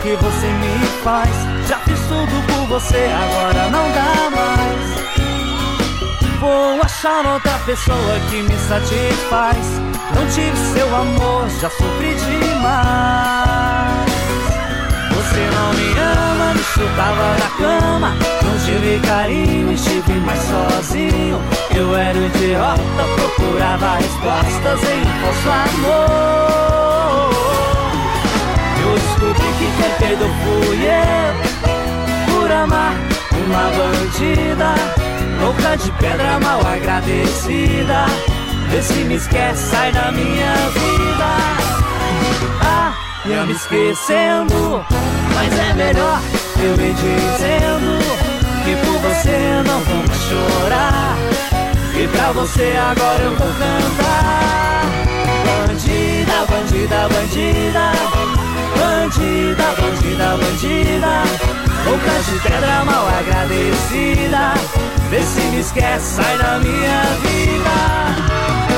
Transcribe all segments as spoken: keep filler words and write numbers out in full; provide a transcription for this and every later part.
que você me faz. Já fiz tudo por você, agora não dá mais. Vou achar outra pessoa que me satisfaz. Não tive seu amor, já sofri demais. Você não me ama, me chutava da cama. Não tive carinho, estive mais sozinho. Eu era um idiota, procurava respostas em um falso amor. Eu descobri que quem perdeu fui eu, por amar uma bandida, louca de pedra, mal agradecida. Vê se me esquece, sai da minha vida. Ah, ia me esquecendo, mas é melhor eu ir dizendo que por você não vou mais chorar. E pra você agora eu vou cantar. Bandida, bandida, bandida, bandida, bandida, bandida, louca de pedra, mal agradecida. Vê se me esquece, sai da minha vida.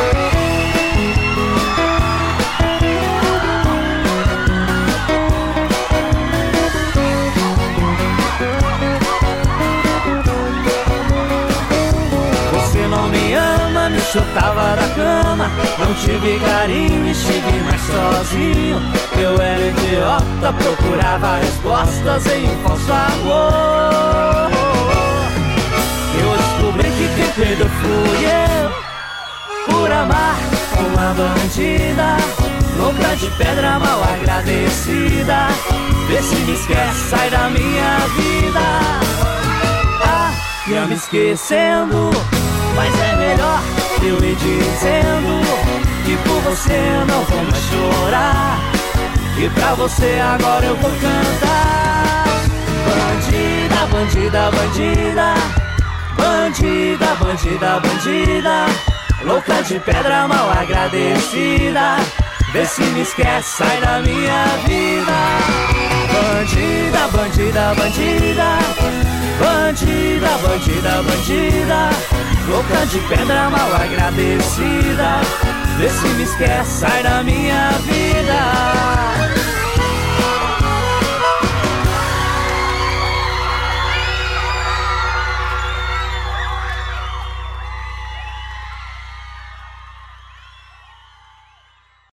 Me chutava da cama, não tive carinho, estive mais sozinho. Eu era idiota, procurava respostas em um falso amor. Eu descobri que quem perdeu fui eu, por amar uma bandida, louca de pedra, mal agradecida. Vê se me esquece, sai da minha vida. Ah, ia me esquecendo, mas é melhor eu ir dizendo que por você não vou mais chorar. E pra você agora eu vou cantar. Bandida, bandida, bandida, bandida, bandida, bandida, louca de pedra, mal agradecida. Vê se me esquece, sai da minha vida. Bandida, bandida, bandida, bandida, bandida, bandida, louca de pedra, mal agradecida. Vê se me esquece, sai da minha vida.